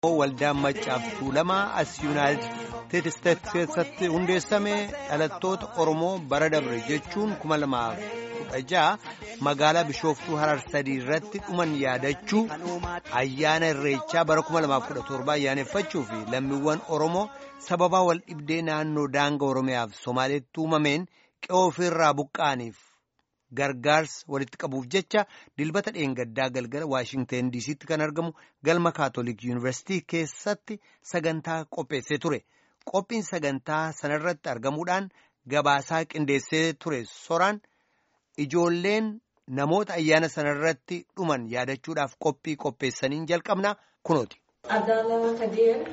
Waldaan Maccaaf Tuulamaa as Yuunaayitid Isteetsi keessatti hundeessame dhalattoota Oromoo bara dabre jechuun 2016 magaalaa Bishooftuu Harar sadii irratti dhuman yaadachuu ayyaana Irreechaa bara 2017 ayyaaneffachuu fi lammiiwwan Oromoo sababa wal dhibdee naannoo daangaa Oromiyaaf Somaaleetti uumameen qe'oo ofirraa buqqa'aniif gargaarsa walitti qabuuf jecha dilbata dheengaddaa galgala Waashingteen DC'tti kan argamu galma Kaatoolik Yuunivarsiitii keessatti sagantaa qopheessee ture. Qophiin sagantaa sanarratti argamuudhaan gabaasaa qindeessee ture soraan ijoolleen namoota ayyaana sanarratti dhuman yaadachuudhaaf qophii qopheessaniin jalqabna kunooti. Abdallah Kadir,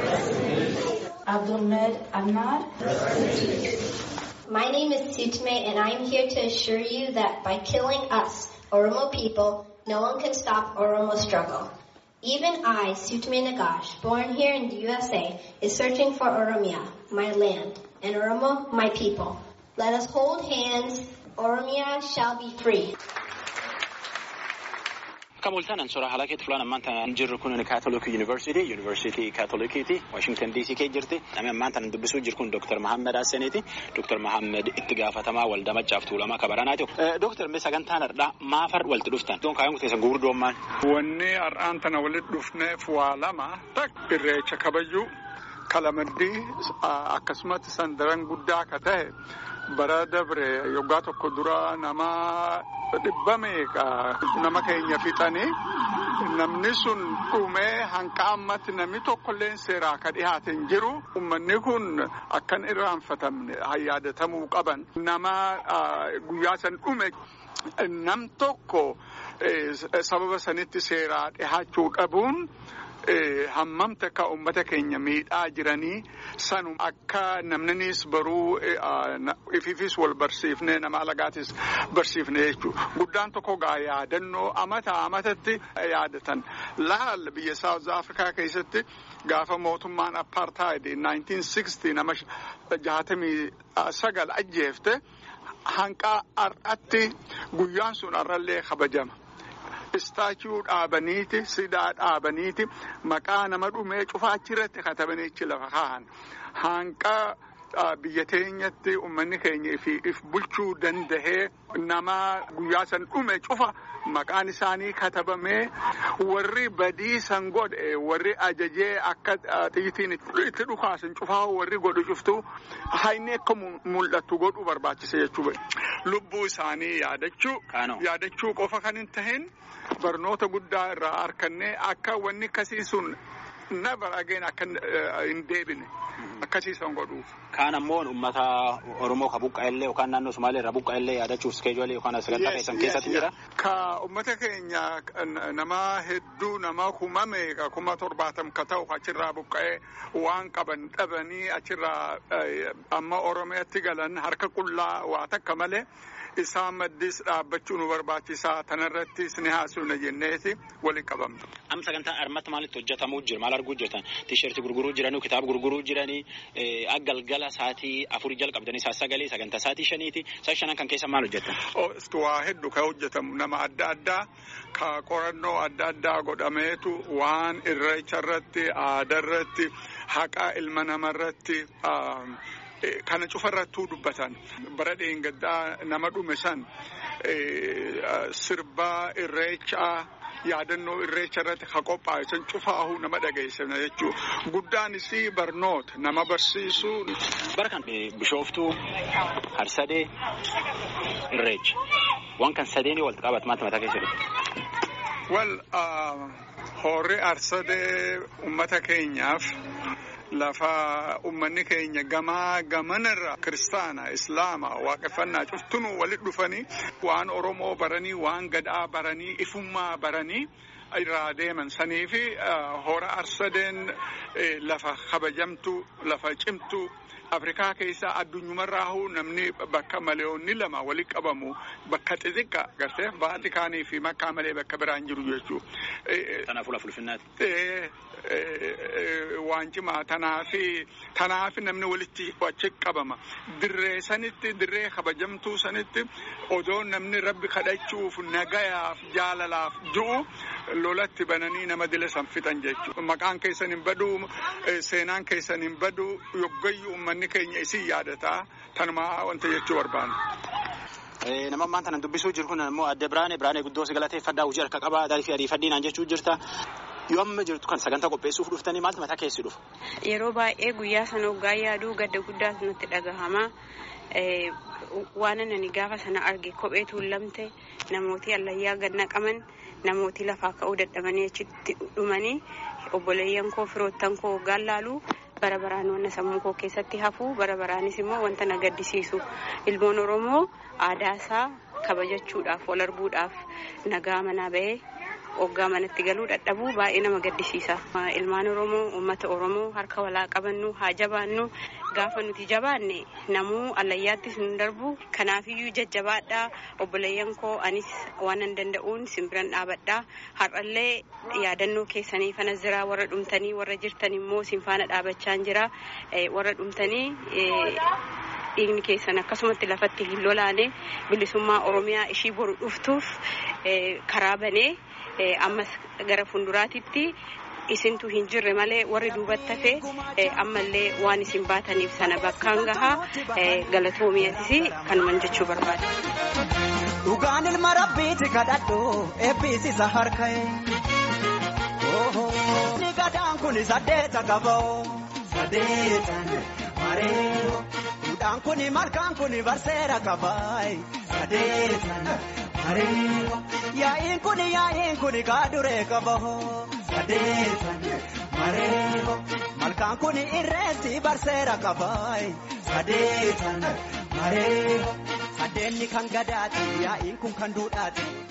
Abdulmed Ahmad. My name is Sutme, and I am here to assure you that by killing us, Oromo people, no one can stop Oromo struggle. Even I, Sutme Nagash, born here in the USA, is searching for Oromia, my land, and Oromo, my people. Let us hold hands. Oromia shall be free. Kamultan ansora halaket fulan amanta jirru kun Catholic University Catholicity Washington DC ke jirti amma amanta ndubbisu jirkun Dr. Muhammad Hassaneti Dr. Muhammad ittigafatama walda Maccaaf Tuulamaa kabaranaati Dr. me sagantaan arda maafar walti dhuftan don kaayun teessa gurdoomman wanni ar'aantana walit dhufneef waa lama tak irreecha kabaju kalamaddi akkasumatti sandaran guddaa ka ta'e bara dabre yoggaa tokko dura nama nama keenya fixanii namni sun dhumee hanqa ammatti namni tokkolleen seeraa ka dhihaateen jiru ummanni kun akkan irraanfatamne yaadatamuu qaban nama guyyaa san dhume nam tokko sababa sanitti seeraa dhihaachuu dhabuun hammamta ka ummata keenya miidhaa jiranii sanum akka namninis baruu ififis wal barsiifne nama alagaatis barsiifne jechuudha. Guddaan tokko gaa yaadannoo amatatti yaadatan laal biyya South Africa keessatti gaafa mootummaan apartheid 1960 nama 69 ajjeefte hanqa ar'atti guyyaan sun arrallee kabajama. Istaachuu dhaabaniiti sidaa dhaabaniiti maqaa nama dhumee cufaachirratti katabaniichi lafa kaahan hanqa biyya teenyatti ummanni keenya if bulchuu dandahee nama guyyaa san dhume cufa maqaan isaanii katabamee warri badii san godhe warri ajajee akka xiyyitiin itti dhukaasan cufaa warri godhu cuftu hayni akka mul'attu godhu barbaachise jechuudha. Lubbuu isaanii yaadachuu qofa kan hin tahin barnoota guddaa irraa arkannee akka wanni akkasii sun never again akka hin deebine akkasiisan godhuuf. Kaan ammoo uummata Oromoo ka buqqa'ellee yookaan naannoo Somaalee irraa buqqa'ellee yaadachuuf iskeejuulee yookaan sagantaa keessan keessatti jira. Ka uummata keenya nama hedduu nama kumame ka 70 ka ta'u achirraa buqqa'ee waan qaban dhabanii achirraa amma Oromiyaatti galan harka qullaa waa takka malee. Isaan maddis dhaabbachuu nu barbaachisaa tanarrattis ni haasofna jenneeti waliin qabamna. Amma sagantaan armatti maalitti hojjetamuu jira maal arguu jirtan tiishertii gurguruu jiranii kitaaba gurguruu jiranii galgala sa'aatii 4 jalqabdanii sagalee sagantaa sa'aatii 5ti sa'aatii 5 kan keessa maal hojjetan? Waa hedduu kan hojjetamu nama adda addaa ka qorannoo adda addaa godhameetu waan irreecha irratti aadaa irratti haqa ilma namarratti kana cufarrattuu dubbatan bara dheengaddaa nama dhume san sirbaa irreechaa yaadannoo irreecha irratti ka qophaa'e san cufaahuu nama dhageessifna jechuudha. Guddaanis barnoota nama barsiisuu. Bara kan Bishooftuu Harsadee irreecha waan kan sadeeni walitti qabatu maata keessatti. Horri Harsadee ummata keenyaaf lafa ummanni keenya gamanarra kiristaana islaama waaqeffannaa cuftunuu walitti dhufanii waan Oromoo baranii waan gadaa baranii ifummaa baranii irraa deeman sanii fi hora Harsadeen lafa kabajamtu lafa cimtu Afrikaa keessaa addunyumarraahuu namni bakka maleeyoonni lama walitti qabamu bakka xixiqqa gartee Vaatikaanii fi Makkaa malee bakka biraan jiru jechuudha. Kanaafuu lafa ulfinnaati. waan cimaa tanaafi namni walitti achi qabama dirree sanitti dirree kabajamtuu sanitti odoo namni rabbi kadhachuuf nagayaaf jaalalaaf du'u lolatti bananii nama dile san fixan jechuudha. Maqaan keessan hin badu seenaan keessan hin badu yoggayyuu uummanni keenya isin yaadataa tanuma wanta jechuu barbaanna. Nama ammaan tanan dubbisuu jiru kun immoo adde Biraanee guddoo si galateeffadhaa hojii harka qabaa darii fi ariifadhiinaan jechuu jirta. Yoo amma jirtu kan sagantaa qopheessuuf dhuftanii maaltu mataa keessi dhufu? Yeroo baay'ee guyyaa sana hoggaa yaaduu gadda guddaa sanatti dhagahama. Waan ani gaafa sana arge kophee tuulamte namooti allayyaa ganna qaban namooti lafaa ka'uu dadhabanii achitti dhumanii obboleeyyan koo firoottan koo hoggaan laalu bara baraan wanna sammuu koo keessatti hafu bara baraanis immoo wanta na gaddisiisu ilmoon Oromoo aadaa isaa kabajachuudhaaf wal arguudhaaf nagaa manaa bahee hoggaa manatti galuu dadhabuu baay'ee nama gaddisiisa. Ilmaan Oromoo uummata Oromoo harka walaa qabannu haa jabaannu gaafa nuti jabaanne namuu allayyaattis nu darbu kanaafiyyuu jajjabaadhaa obboleeyyan koo anis waan an danda'uun simbiran dhaabadhaa har'allee yaadannoo keessanii fana jira warra dhumtanii warra jirtan immoo simfaana dhaabachaan jira warra dhumtanii dhiigni keessan akkasumatti lafatti hin lolaane bilisummaa Oromiyaa ishii boru dhuftuuf karaa banee ammas gara fuulduraatitti isintu hin jirre malee warri duubatti hafe ammallee waan isin baataniif sana bakkaan gahaa galatoomiyatis kanuman jechuu barbaada. Dhugaan ilma rabbiiti kadhadhu eebbisiisa harka'e. Ni gadaan kun saddeeta qaboo saddeetan mareeyo. Dhugaan kun malkaan kun barseera qabaay saddeetan mareeyo. Yaa'iin kun kaaduree qaboo. Sadeetan mareeyo malkaan kun irreetti barseera qabaay sadeetan mareeyo sadeenni kan gadaati yaa'iin kun kan duudhaati